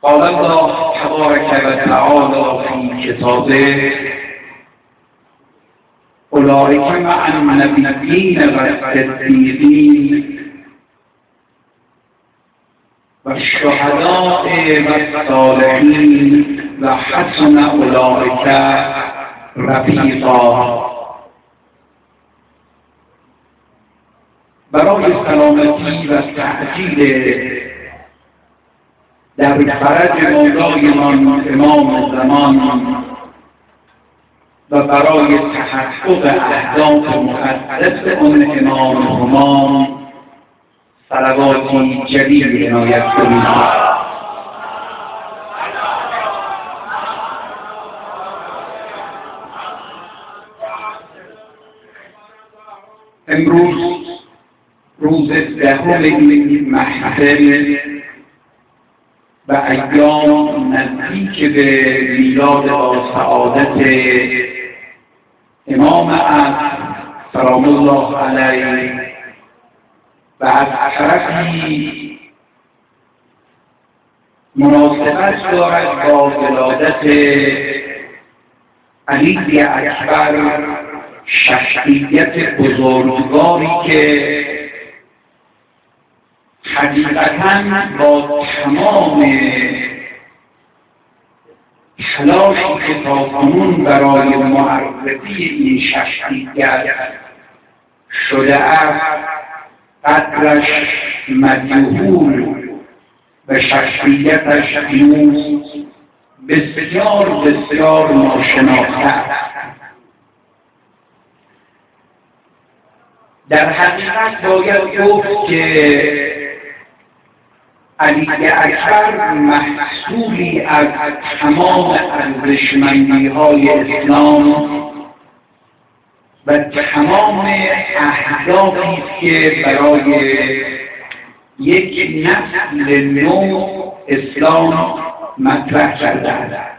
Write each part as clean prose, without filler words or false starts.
قال الله تبارك و تعالی فی کتابه اولئک مع النبیین و الصدیقین و الشهداء و الصالحین و حسن اولئک رفیقا. برای سلامتی و تعجیل در فرج مولایمان امام زمان و برای تحقق اهداف مقدس آن امام همام صلواتی جلیل عنایت کنید. امروز روز دهم این محفل و ایام نزدیک به میلاد با سعادت امام عصر سلام الله علیه و از طرفی مناسبت دارد با ولادت علی اکبر، شخصیت بزرگواری که حقیقتاً با تمام تلاشی که تاکنون برای معرفی این شخصیت شده است قدرش مجهول و شخصیتش هنوز بسیار بسیار ناشناخته است. در حقیقت باید گفت که علی اکبر محصولی از تمام ارزشمندی‌های اسلام و تمام اهدافی است که برای یک نسل نو اسلام مطرح کرده است.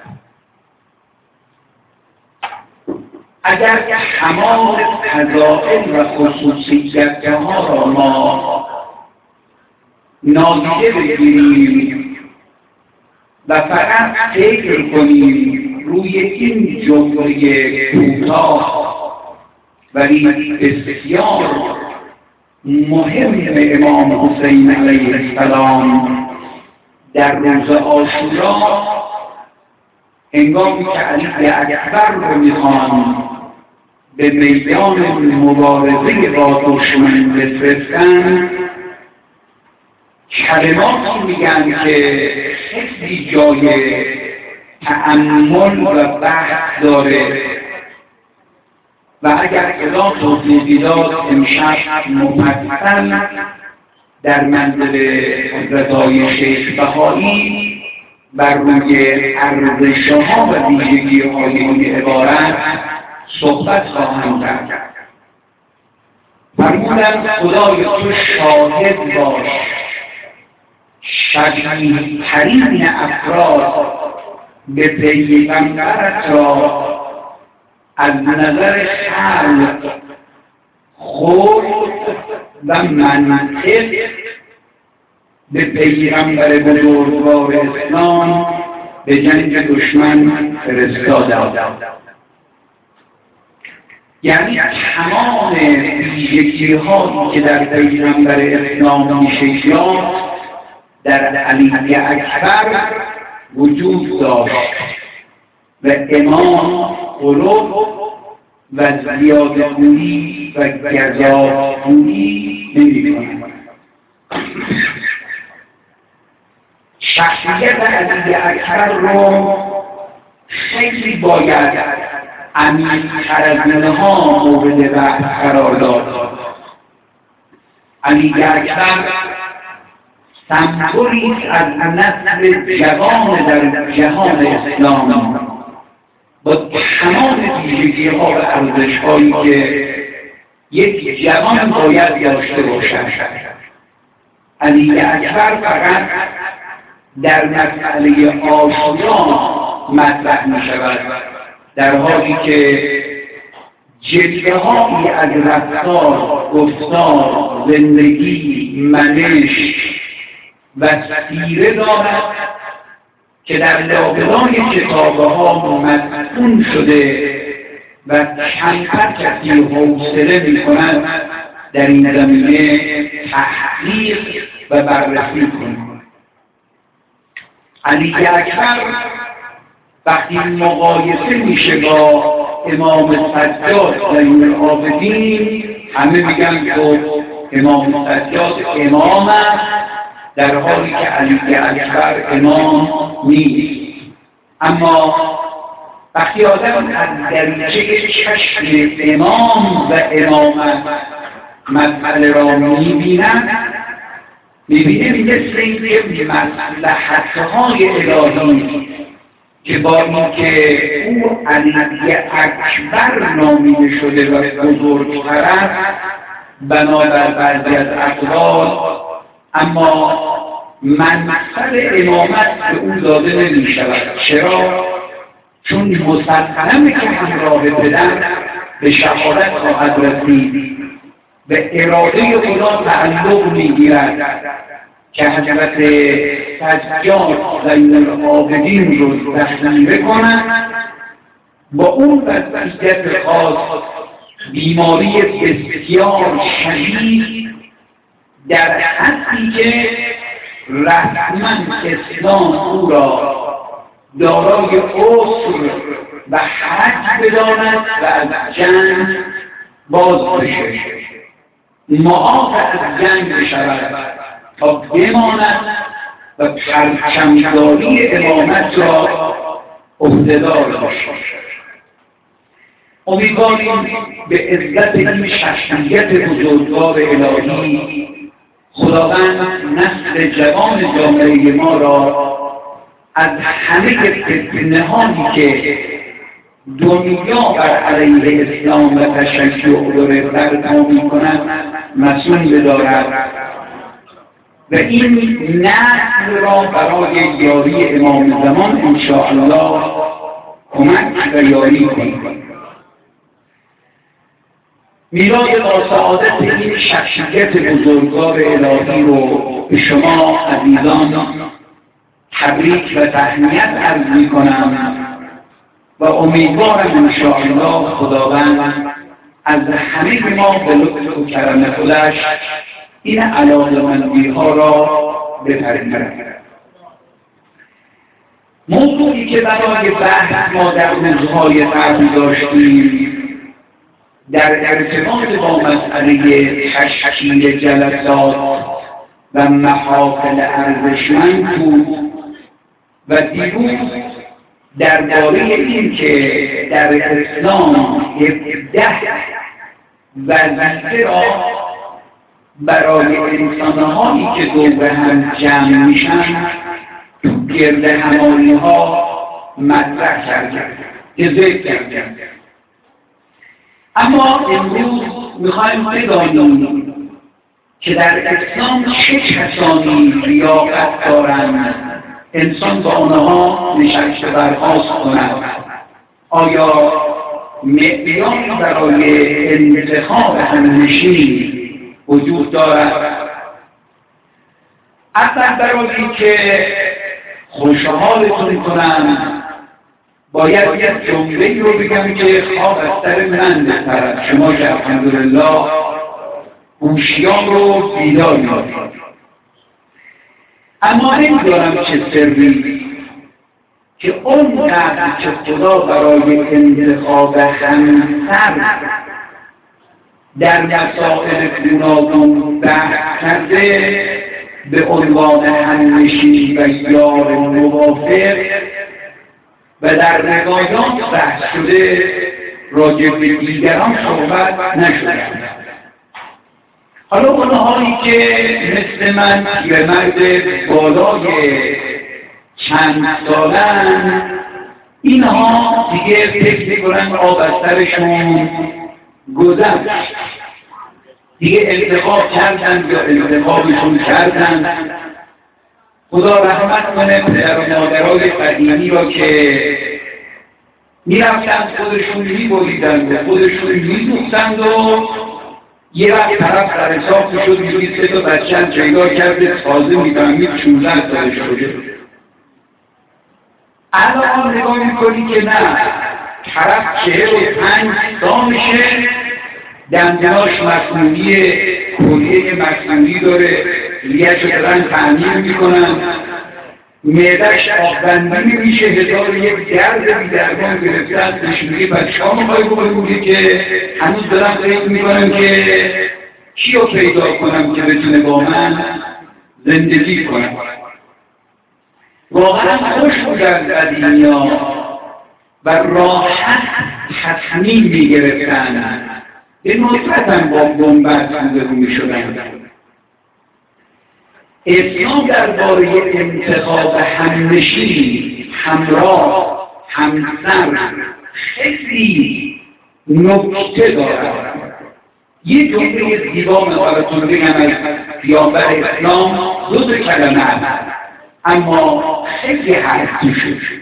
اگر تمام فضائل و خصوصیت‌ها را ما نادیده بگیریم و فقط فکر کنیم روی این جمله کوتاه ولی بسیار مهم امام حسین علیه السلام در روز عاشورا، هنگامی که علی اکبر رو میخوان به میدان مبارزه با دشمن بفرستن، کلماتی میگن که خیلی جای تأمل و بحث داره و اگر خدا توفیق داد امشب مفصل در منزل حضرت‌های شیخ بهایی بر روی ارزش‌ها و ویژگی‌های این عبارت صحبت خواهم کرد. فرمودند خدای تو شاهد باش، شبیه ترین افراد به پیغمبرت را از نظر خلق، خلق و منطق به پیغمبر بزرگوار اسلام به جنگ دشمن فرستادند. یعنی تمام ویژگی‌هایی که در پیغمبر اسلام میشه یافت در علی اکبر وجود داشت و امام قلوب و زیادگویی و گزافگویی نمی‌کند. شخصیت علی اکبر رو خیلی باید عمیق‌تر از اینها مورد بحث قرار داد. علی اکبر سمبولی از نسل جوان در جهان اسلام با تمام ویژگی‌ها و ارزش‌هایی که یک جوان باید داشته باشد. علی اکبر فقط در مسئله عاشورا مطرح می‌شود، در حالی که جلوه‌هایی از رفتار، گفتار، زندگی، منش و سیره دارد که در لابلای کتابه ها مدفون شده و کمتر کسی حوصله می‌کند در این زمینه تحقیق و بررسی کنید. علی اکبر وقتی مقایسه میشه با امام سجاد زین العابدین، همه میگن که امام سجاد امام است، در حالی که علی اکبر امام نیست. اما وقتی آدم از دریچه چشم امام و امامت مسئله را میبیند، میبینه مثل اینکه مصلحت‌های الهی که با اینکه او علی اکبر نامیده شده و بزرگتر است بنابر بعضی از اقوال، اما منصب امامت به او داده نمی شود. چرا؟ چون مسلمه که همراه پدر به شهادت خواهد رسید، به اراده خدا تعلق میگیرد که حضرت سجاد زین العابدین رو ذخیره کنند، با اون وضعیت خاص بیماری بسیار شدید در حدی که رسما اسلام او را دارای عسر و حج بداند و از جنگ باز بشه، معاف از جنگ بشود تا بماند و پرچمداری امامت را عهده‌دار باشد. امیدواریم به عزت این شخصیت بزرگوار الهی خداوند نسل جوان جامعه ما را از همه فتنه‌هایی که دنیا بر علیه اسلام و تشیع داره برپا می‌کند مسئول بدارد و این نسل را برای یاری امام زمان انشاءالله کمک و یاری کنید. میلاد با سعادت این شخصیت بزرگوار الهی رو به شما عزیزان تبریک و تهنیت عرض می‌کنم و امیدوارم انشاءالله خداوند از همه ما به لطف و کرم خودش این علاقه‌مندی‌ها را بپذیرد. موضوعی که برای بحث ما در روزهای قبل داشتیم در ارتباط با مسئله تشکیل جلسات و محافل ارزشمند بود و دیروز درباره این که در اسلام 17 وظیفه را برای انسان‌هایی که دور هم جمع میشن تو گرد همایی‌ها مطرح کردن، ذکر کردن. اما امروز میخوایم بدانیم که در اسلام چه کسانی لیاقت دارند انسان با آنها نشست برخاست کند. آیا معیاری برای انتخاب همنشین وجود دارد؟ اصلا برای اینکه خوشحالتون کنم باید یک جمله‌ای رو بگم که خواب از سر من بپرد. شما که الحمدلله هوشیار رو بیدار یافتید، اما نمی‌دانم چه سری که اونقدر که خدا برای انتخاب همسر در مسائل گوناگون بحث کرده به عنوان همنشین و یار موافق و در روایات بحث شده راجع به دیگران صحبت نشده. حالا اونهایی که مثل من یه مرد بالای چند سالن، اینها دیگه فکر میکنن آب از سرشون گذشت، دیگه انتخاب کردن یا انتخابشون کردن. خدا رحمت کنه پدر و مادرای قدیمی را که میرفتند خودشون میبریدند و خودشون میدوختند و یه وقت طرف در حساب شد میدونید 3 تا بچه پیدا کرده تازه میفهمید 16 سالش شده. الان نگاه میکنی که نه، طرف 45 سالشه، دندوناش مصنوعی، کلیه مصنوعی داره، ریه‌شو دارن تعمیر میکنن، معده‌اش آببندی میشه، 1001 درد بی‌درمان گرفته از نشونی. پس شما میخوای بگویی که هنوز دارم فکر میکنم که کیو پیدا کنم که بتونه با من زندگی کنم. واقعا خوش بودن قدیمی‌ها و راحت تصمیم میگرفتن، به ندرت هم با بنبست روبرو میشدن. اسلام درباره انتخاب همنشین، همراه، همسر خیلی نکته دارد. یه جمله زیبا من براتون بگم از پیامبر اسلام، 2 کلمه است اما خیلی حرفی شد.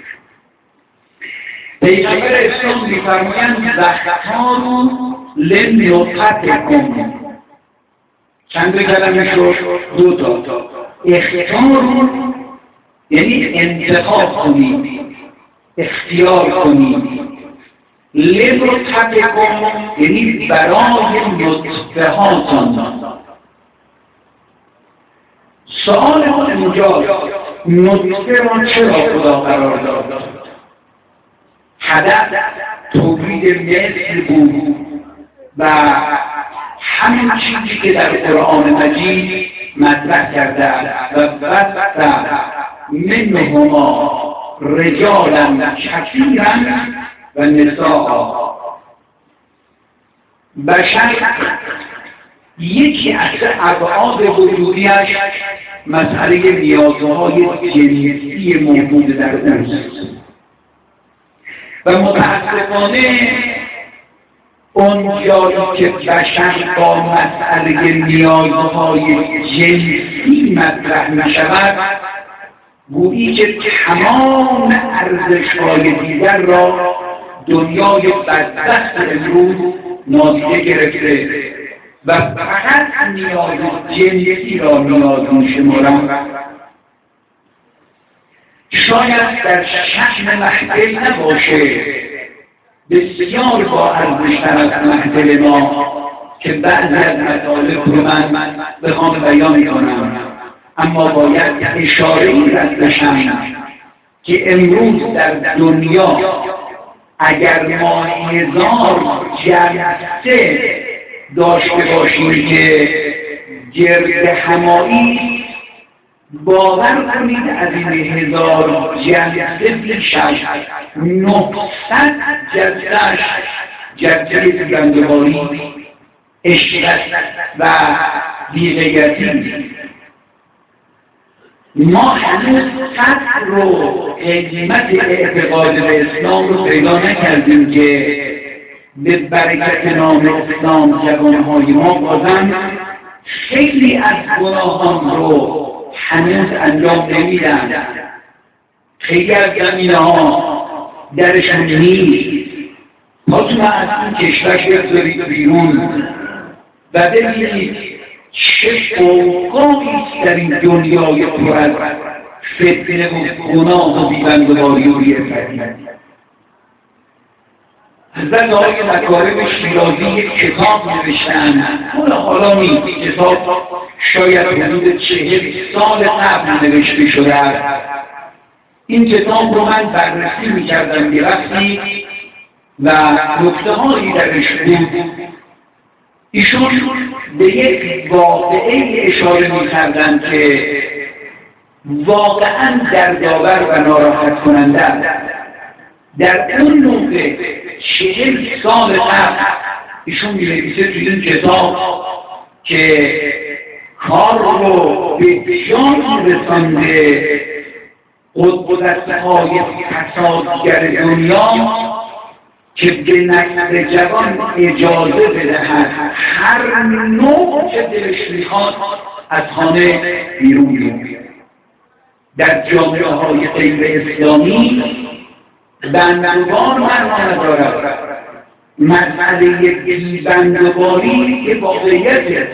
پیامبر اسلام می‌فرمایند وقت‌ها لنطقکم. چند کلمه شد؟ 2 اختیار یعنی انتخاب کنید، اختیار کنید. لنطقکم یعنی برای نطفه هاتان. سوال اونجا نطفه را چرا خدا قرار داد؟ هدف تولید مثل بود و همین چیزی که در قرآن مجید مطرح کرده است و بث منهما رجالا کثیرا و نساء. بشر یکی از ابعاد وجودیش مسئله نیازهای جنسی موجود در اوست و متاسفانه اون جایی که بشر با مسئله نیازهای جنسی مطرح نشود، گویی که تمام ارزش‌های دیگر را دنیای بدبخت امروز نادیده گرفته و فقط نیاز جنسی را نیاز می‌شمارند. شاید در شأن محفل نباشه بسیار با ارزش‌تر از محفل ما که بعضی از مطالب رو من بخوام بیان کنم، اما باید اشاره‌ای رد بشم که امروز در دنیا اگر ما 1000 جلسه داشته باشیم که گرد همایی، باور کنید از این 1000 جلسه بیشتر 900 جلسه‌اش جلسه زندگاری، عشرت و بی‌غیرتی. ما هنوز قدر رو، قیمت اعتقاد به اسلام رو پیدا نکردیم که به برکت نام اسلام جوانهای ما بازم خیلی از گناهان رو هنوز انجام نمیدن. خیلی از زمینه‌ها درشون نیست. پاتون از این کشور بگذارید بیرون و ببینید چه فوق‌العاده‌ای در این دنیای پر از فتنه و گناه و بی‌بندوباری و بی‌عفتی. حضرت آقای مکارم شیرازی یک کتاب نوشتن، حالا نیست، کتاب شاید حدود 40 سال قبل نوشته شده است. این کتاب رو من بررسی می‌کردم به وقتی و نکته‌هایی درش بود. ایشون به یک واقعه اشاره می‌کردن که واقعاً دردآور و ناراحت کننده است. در اون موقع 40 سال قبل ایشون می‌نویسه توی این کتاب که کار رو به جایی رسانده قدرت‌های فسادگر دنیا که به نسل جوان اجازه بدهد هر نوع که دلش میخواد از خانه بیرون بیاد. در جامعه‌های غیر اسلامی بندوبار معنا ندارد. مسئله بی‌بندوباری که واقعیت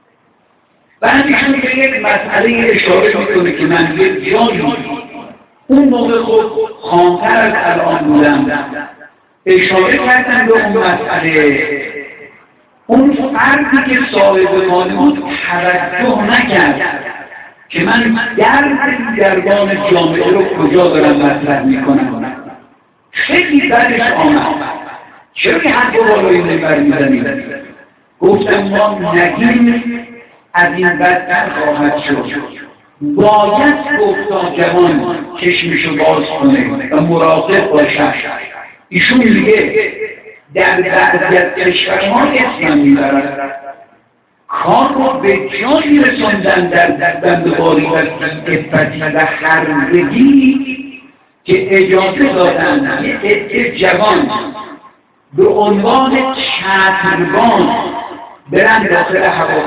بعدشون به یک مسئله اشاره میکنه که من یک جایی اون موقع خود خامتر از الان بودم، اشاره کردن به اون مسئله. اون فردی که صاحب خانه بود توجه نکرد که من دربان جامعه رو کجا دارم مطرح میکنم. خیلی بدش آمد. چرا که حق و بالای منبر میزنید؟ گفتم ما نگیم از این بدتر خواهد شد. باید گفتا جوان چشمشو باز کنه و مراقب باشه. ایشون میگه در بعضی از کشورها اسم میبرد کار رو به جایی رساندن در بنده‌باری و افتی و خربگی که اجازه دادن یه عده جوان به عنوان چتربان برن داخل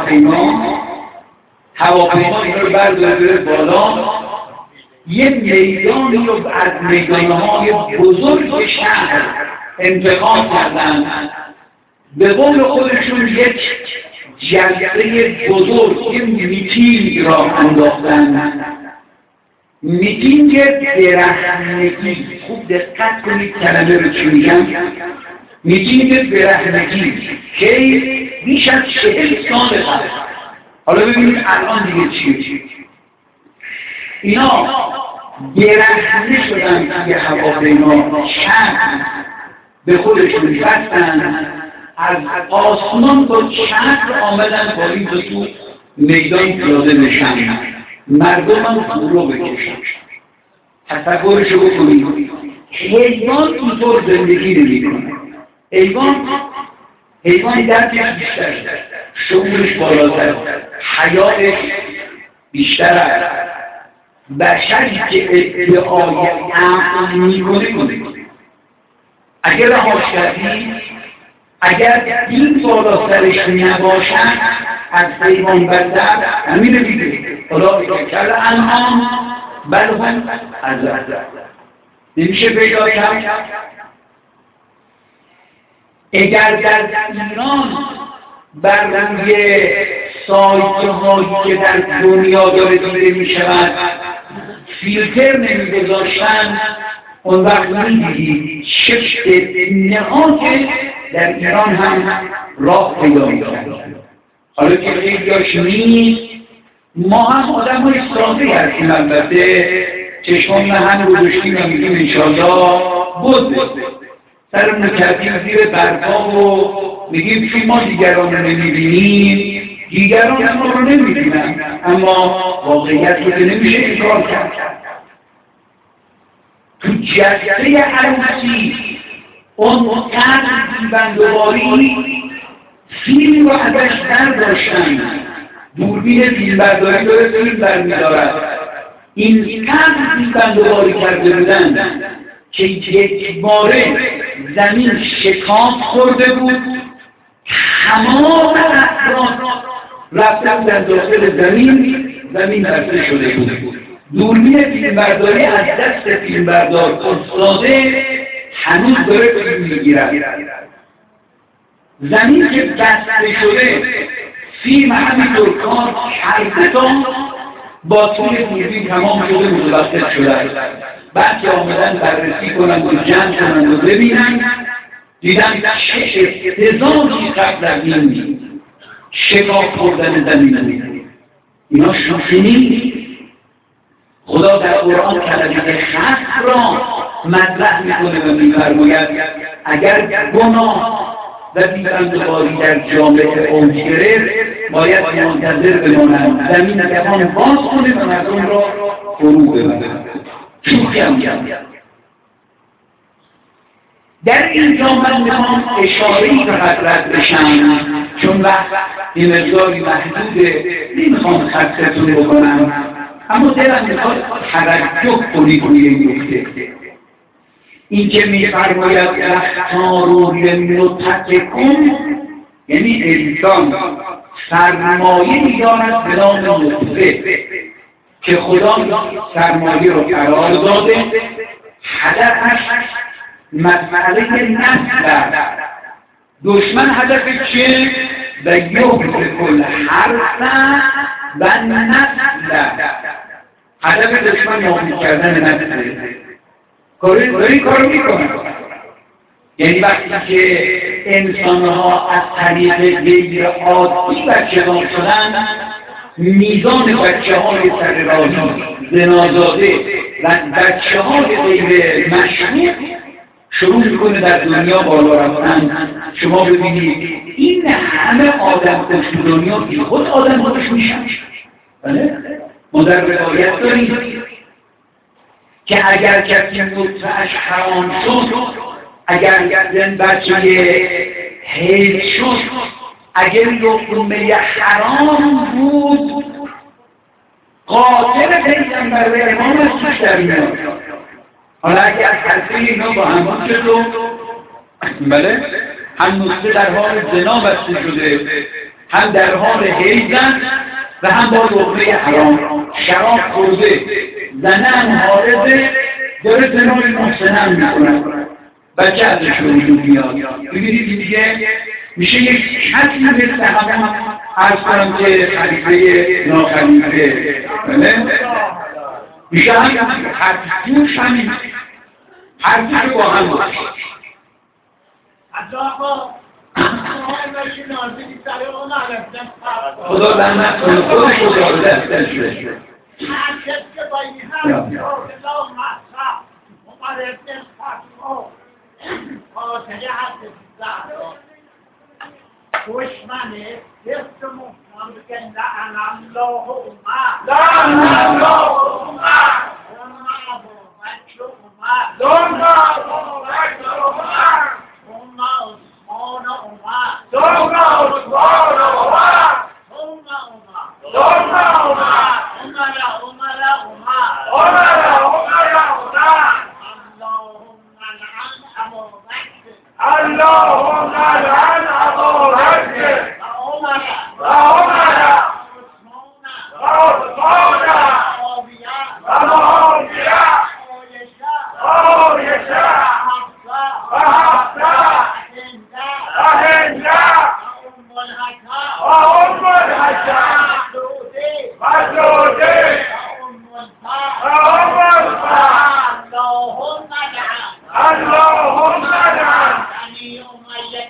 هواپیما این رو برداره بالا، یه میدانی رو از میدانهای بزرگ شهر انتخاب کردن، به قول خودشون یک جلسه بزرگ میتینگ را انداختن. میتینگ برهنگی، خوب دقت کنید کلمه رو چی میگم. میتینگ برهنگی که بیش از 40 سال قبل. حالا ببینید الان دیگه چیه. اینا برهنه شدن که هواپیما شهر به خودشون بستن، از آسمان با شهر آمدن پایین به تو میدان پیاده بشن، مردم هم فرو بکشن. تصورشو بکنید حیوان اینطور زندگی نمی‌کنه. حیوان درکش بیشتر، شعورش بالاتر، حیاتش بیشتر است. بشری که ادعای عقل میکنه اگر رهاش کردی، اگر دین بالا سرش نباشد از حیوان بدتر همینه میگه. خدا کل انعام بل هم اضل. نمیشه پیدا کرد. اگر در ایران بر روی سایت هایی که در دنیا داره دیده می شود فیلتر نمی گذاشتن، اون وقت میدیدید شکل نهاد در ایران هم راه پیدا می کرد. حالا که خیلیاش نیست، ما هم آدم های ساده هستیم. البته چشمان هم گذاشتیم و میگیم انشاءالله بود سرمون کردیم زیر برپا و میگیم که ما دیگران رو نمیبینیم، دیگران ما رو نمیبینن، اما واقعیت رو که نمیشه انکار کرد. تو جلسه عروسی اون قدر بندواری فیلم رو ازش برداشتن، دوربین فیلمبرداری داره فیلم برمیدارد. این قدر بندواری کرده بودن که یک باره زمین شکاف خورده بود، تمام افراد رفتن در داخل زمین برده شده بود. دوربین فیلمبرداری از دست فیلمبردار استاده هنوز داره فیلم میگیرد. زمین که بسته شده فیلم همینطور کار کرده تا با طول دوربین تمام شده متوسط شده. بعد که آمدن بررسی کنند و جمع کنند و ببینند دیدن چه افتضاحی قبل از این شکاف خوردن زمین. اینا شوخی نیست. خدا در قرآن کلمه خط را مطرح میکنه و میفرماید اگر گناه و بی‌بندوباری در جامعه اوج گرفت باید منتظر بمانند زمین توان باز کنه و مردم را فرو ببرد. شوخی هم در اینجا من میخوام اشاره‌ای فقط رد بشم، چون وقت این مقداری محدوده، نمیخوام خستتون بکنم، اما دلم میخواد توجه کنید روی این نکته. این که میفرماید اختاروا لنطقکم، یعنی انسان سرمایه می‌دارد به نام نطفه که خدا سرمایه رو قرار داده، هدفش مسئله نسل. دشمن هدفش چیه؟ و یهلک الحرث و نسل. هدف دشمن نابود کردن نفسه. داری کارو میکنن. یعنی وقتی که انسانها از طریق غیر عادی بچه‌دار شدن، میزان بچه‌های سر راهی، زنازاده و بچه‌های غیر مشروع شروع میکنه در دنیا بالا رفتن. شما ببینید این همه آدم کش تو دنیا بی خود آدم کش میشن. بله؟ ما در روایت داریم که اگر کسی نطفه‌اش حرام شد، اگر زن بچه حیض شد، اگر لقمه حرام بود، قاتل پیغمبر و امام از توش در میاد. حالا اگر از حرفه اینا با هم شد، بله، هم نطفه در حال زنا بسته شده، هم در حال حیضن و هم با لقمه حرام، شراب خورده، زنم حارزه، داره زنای محسنم میکنن، بچه ازش رو وجود میاد. ببینید دیگه میشه یک کسی مثل همه عرض کنم که خلیفه ناخلیفه، میشه همین حرفیوش همین حرفی با هم باشه. خدا لعنت کنه خودش رو دستش بشه. دشمنه دست محکم بگن لعن اللهم لعن اللهم ابو بکر عمر ثم ابو بکر عمر ثم عثمان عمر ثم عثمان عمر ثم عمر ثم عمر عمر عمر عمر اللهم لعن ابو بکر اللهم لعن ابو بکر و عمر و عثمان و معاویه و عایشه و حفصه و هند و ام الحکم و زوجه و ام الفضل اللهم لعن بني أمية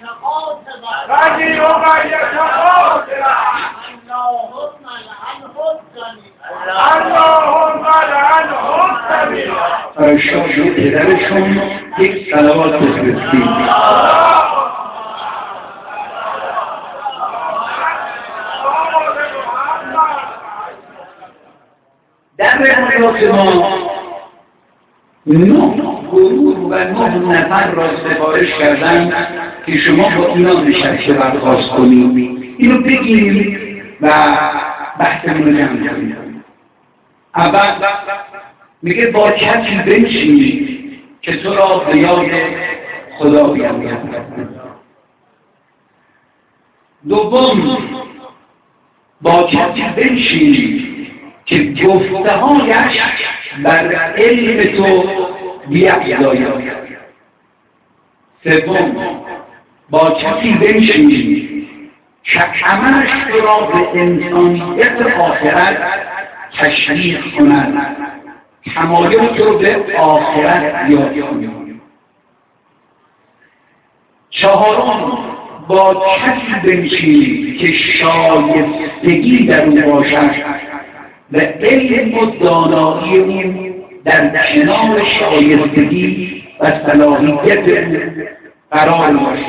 قاتلا اللهم لعنهم جميعا اللهم لعنهم جميعا. برای شما پدرشون یک صلوات بفرستید. در روایات ما 9 گروه و 9 نفر را سفارش کردن که شما با اینا نشسته برخواست کنید. اینو بگیریم و بحثمون رو جمع کنیم. اول میگه با کسی بنشینی که تو را به یاد خدا بیاورد. دوم با کسی بنشینی که گفته‌هایش بر علم تو بیفزاید. سوم با کسی بنشینی که عملش تو را به انسانیت آخرت تشویق کند، تمایل تو به آخرت یاد کند. چهارم با کسی بنشینی که شایستگی در اون باشد و علم و دانایی اون در کنار شایستگی و صلاحیت قرار باشد.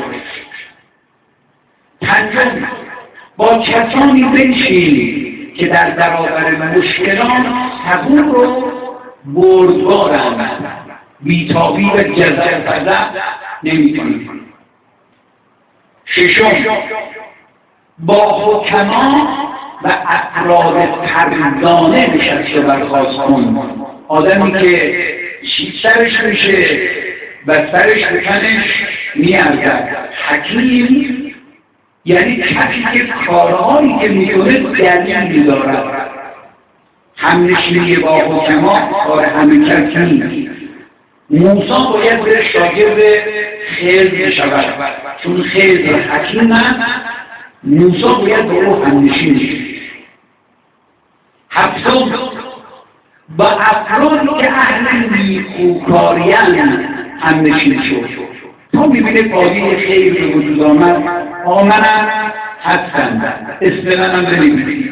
پنجم با کسانی بنشینی که در برابر مشکلات صبور و بردبارند، بی‌تابی و جزع نمی‌کنند. ششم با حکما و افراد پردانه نشسته برخواست کن. آدمی که سرش میشه و سرش بکنش میارزد. حکیم یعنی کسی که کارهایی که میکنه دلیل دارد. همنشینی با حکما کار همه کسی نیست. موسی باید به شاگرد خضر شود، چون خضر حکیم است. موسی باید با او همنشین شد. هفتم با افرادی که اهل نیکوکاری‌اند همنشین شد. تا می‌بینه پایه خیر به وجود آمدن هستن. اسم منم بنویسید.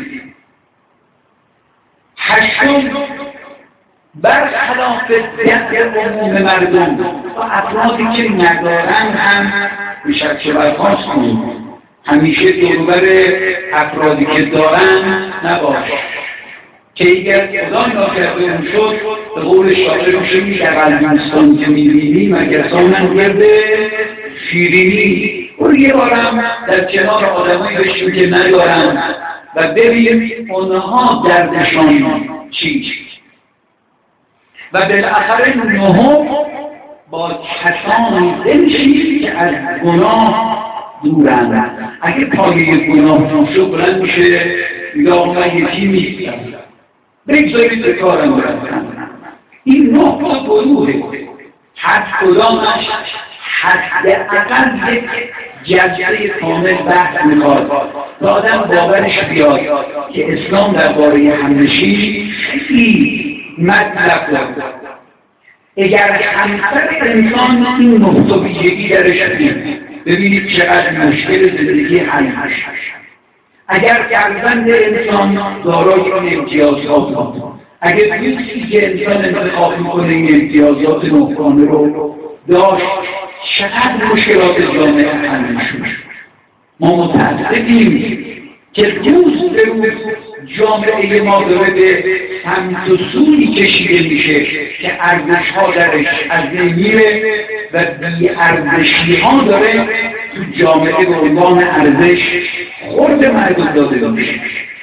هشتم، برخلاف دست عموم مردم و افرادی که ندارن هم میشد که برخواست کنید. همیشه دوربر افرادی که دارن نباش که اگر خدا ناکرده اون شد به قول شاعر میشه در قلبستان که میبینی مگسانم گرده شیرینی. اون یه بارم در کنار آدمایی بشیم که ندارن و ببینیم اونها دردشان چی و بالاخره نهم با کسانی بنشینید که از گناه دورند. اگه پایه گناه شد بلند میشه یا من یکی نیستم بگذارید به کارم برستم. این نقطه گروهه حد کدامش حد اقل یک جزیره کامل بحث میخواد تا آدم باورش بیاد که اسلام درباره همنشینی خیلی مطلب دارد. اگر همسر انسان این نقطه ویژگی درش دید ببینید چقدر مشکل زندگی حل هست. اگر فرزند انسان دارای این امتیازات بود، اگر دوستی که انسان انتخاب میکنه این امتیازات نقطانه رو داشت چقدر مشکلات جامعه حل میشود. ما متاسفیم که روز به روز جامعه ما داره به سمت و سوی کشیده میشه که ارزش‌ها درش از بین میره و بی‌ارزشی‌ها داره تو جامعه به عنوان ارزش خرد مردم داده میشه.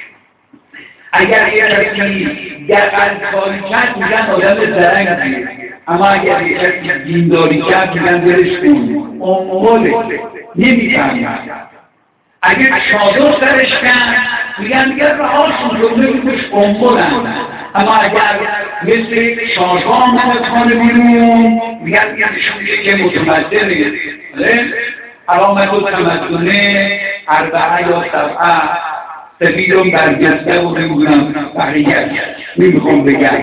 اگر یه کسی دقل‌کاری کرد میگن آدم زرنگیه، اما اگر یه کسی دینداری کرد میگن برش کنید امواله نمیفهمید. اگر چادر سرش کرد میگن رهاشون جمعه بودش امولن، اما اگر مثل شاهها آمد کنه بیرون میگن نشون که متمدنه. علامت و تمدنه اربعه یا سبعه سفیدم برگسته و نمیدونم بقیه نمیخوام بگم.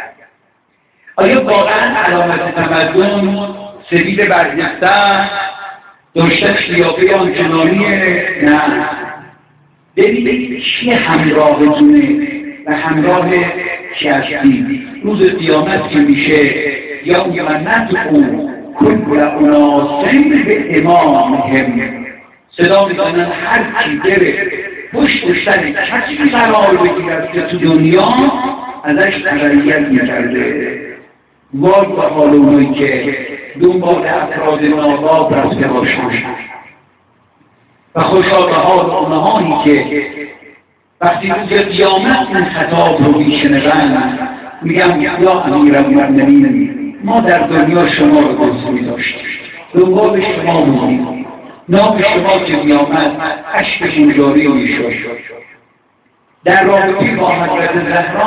آیا واقعا علامت تمدن سفید برگسته داشتن قیافه آنچنانیه؟ نه. ببینید چی همراهتونه و همراه چی هستی. روز قیامت که میشه یا یمنتکم کل اناسین به امامهم، صدا میزنن هر کی بره پشت سر کسی قرار بگیرد که تو دنیا ازش تبعیت میکرده. وای به حال اونایی که دنبال افراد ناباب رفته باشن و خوشا به حال اونهایی که وقتی روز قیامت این خطاب رو میشنوند میگم یا امیرالمؤمنین ما در دنیا شما رو دوست می‌داشتیم، دنبال شما بودیم، نام شما که می‌آمد اشکشون جاری می‌شد. در رابطه با حضرت زهرا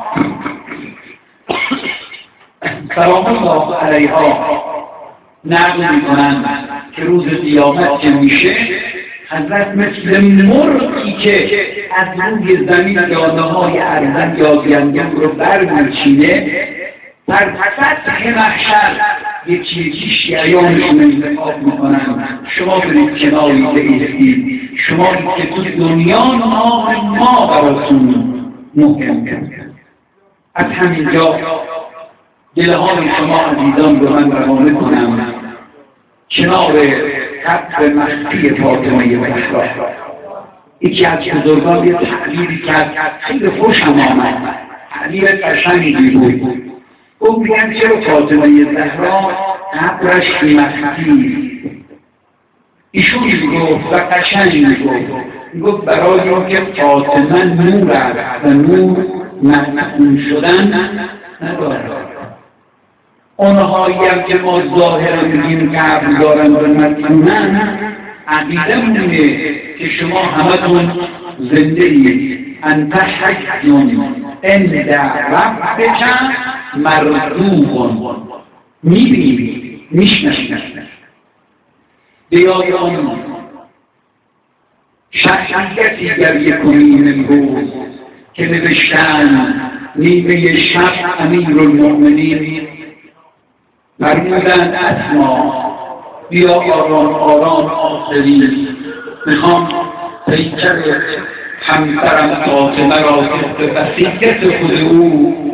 سلام الله علیها نقل می‌کنند که روز قیامت که میشه حضرت مثل مرغی که از روی زمین دانه‌های ارزن یا گندم رو برمی‌چینه در سطح محشر یکی شیعیانشون انتخاب میکنن. شما برید کناری بایستید، شما که تو دنیا ما براتون محکم کرد. از همینجا دلهای شما عزیزان رو من روانه کنم کنار قبر مخفی فاطمه زهرا. یکی از بزرگان یه تعبیری کرد خیلی خوشم آمد، تعبیر قشنگی بود. او میگن چرا فاطمه زهرا قبرش مخفی؟ ایشون میگفت و قشنگ میگفت برای اینکه فاطمه نور است و نور مخفون شدن ندارد. اونهایی هم که ما ظاهرا میگیم قبر دارن و مدفونن عقیده مونه که شما همتون زنده اید. انت حیون عند ربک مرزوق، میبینید میشنشید. بیای آن شخصیتی گریه کنیم امروز که نوشتن نیمه شب امیرالمؤمنین فرمودند اسما بیا آرام آرام آخری، میخوام پیکر همسرم فاطمه را به وصیت خود او